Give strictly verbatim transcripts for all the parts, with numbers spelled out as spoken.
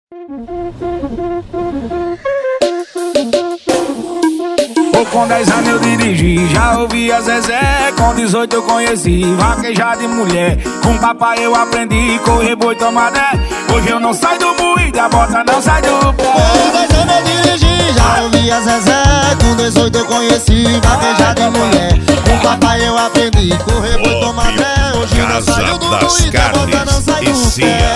Pô, com dez anos eu dirigi, já ouvi a Zezé. Com dezoito eu conheci vaquejar de mulher. Com papai eu aprendi correr boi tomadé. Hoje eu não saio do moído, a bota não sai do pé. Com dez anos eu dirigi, já ouvi a Zezé. Com dezoito eu conheci vaquejar de mulher. Com papai eu aprendi correr boi tomadé. Hoje eu não saio do moído, a bota não sai do pé.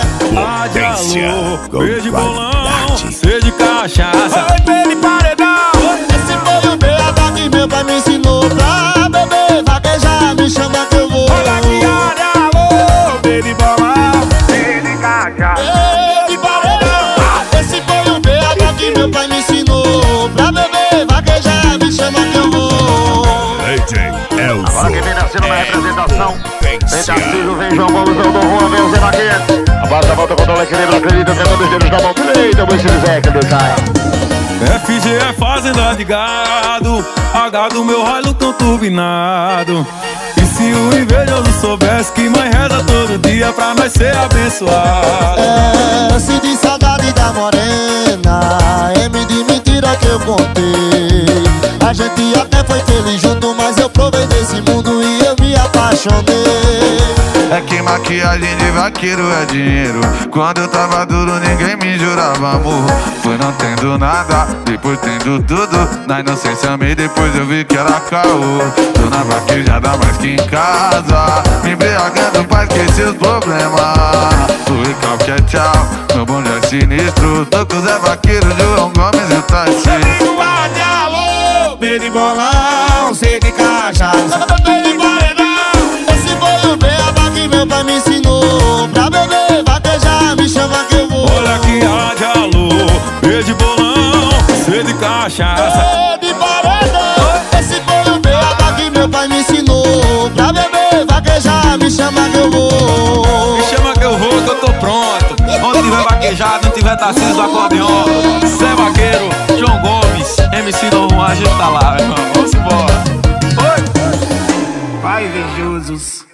Alô, beijo de bolão, sede de cachaça. Oi, pele paredão. Esse foi o B H que meu pai me ensinou pra beber, vaquejar, me chama que eu vou. Olha que área, alô, pele bolão, pele cachaça. Ei, paredão. Esse foi o B H que meu pai me ensinou pra beber, vaquejar, me chama que eu vou. D J Elzo. Agora quem vem nascendo na representação, vem Tarcísio, vem João Gomes, Aldo Rua, vem o Zé Maquete. A base da volta contra o equilíbrio, acredita, tentando os dedos da mão direita, o Zé que ele cai. F G é fazenda de gado, H do meu raio tão turbinado. E se o invejoso soubesse que mãe reza todo dia pra nós ser abençoado. É, se de saudade da morena, M de mentira que eu contei. A gente até foi feliz junto, mas eu provei desse mundo e eu me apaixonei. É que maquiagem de vaqueiro é dinheiro. Quando eu tava duro ninguém me jurava amor. Foi não tendo nada, depois tendo tudo. Na inocência amei, depois eu vi que era caô. Tô na vaquejada mais que em casa, me embriagando pra esquecer os problemas. Fui qualquer tchau, meu bonde é sinistro. Tô com o Zé Vaqueiro, João Gomes e o Tarcísio. Comigo vai de alô, pele bolão, sede cachaça. Pele paredão. Esse foi o B H que meu pai me ensinou pra beber, vaquejar, me chama que eu vou. Olha que rádio, alô, beijo de bolão, sede de cachaça. Pele paredão. Esse foi o B H que meu pai me ensinou pra beber, vaquejar, me chama que eu vou. Me chama que eu vou, que eu tô pronto. Onde tiver vaquejado, não tiver Tarcísio do acordeon, Zé Vaqueiro, João Gomes, M C Dom Juan, a gente tá lá, meu irmão. Vamos embora. Oi! Vai, invejosos.